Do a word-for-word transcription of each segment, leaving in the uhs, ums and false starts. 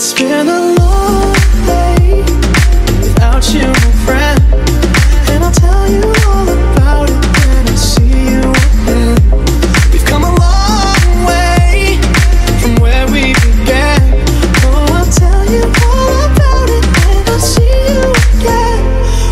It's been a long day without you, my friend, and I'll tell you all about it when I see you again. We've come a long way from where we began. Oh, I'll tell you all about it when I see you again.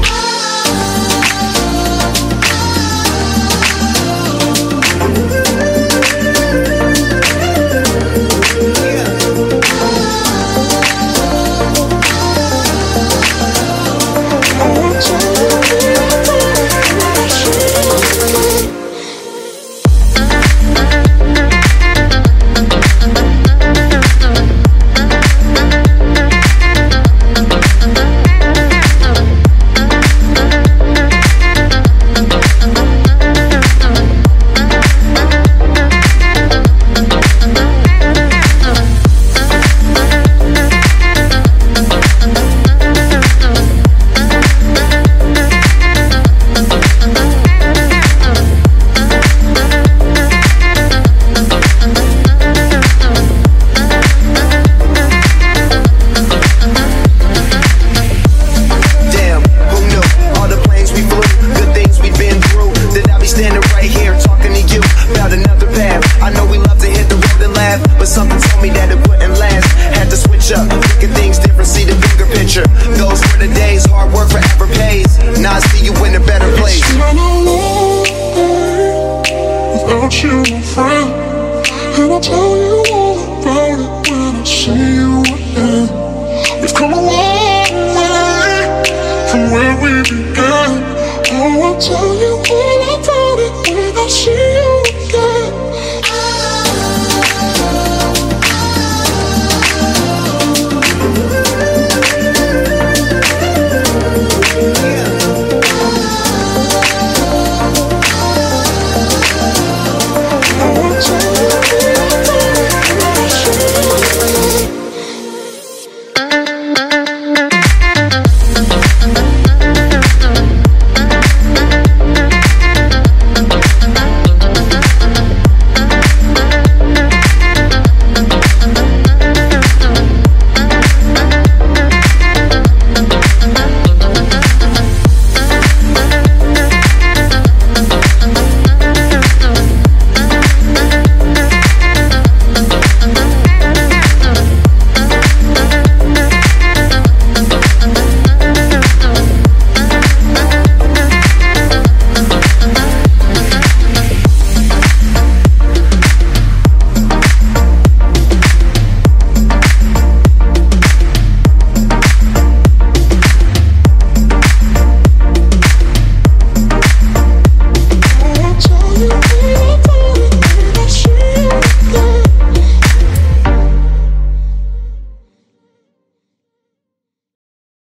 Something told me that it wouldn't last. Had to switch up, look at things different, see the bigger picture. Those were the days, hard work forever pays. Now I see you in a better place. It's been a long day without you, my friend, and I'll tell you all about it when I see you again. We've come a long way from where we began. Oh, I'll tell you all about it when I see you.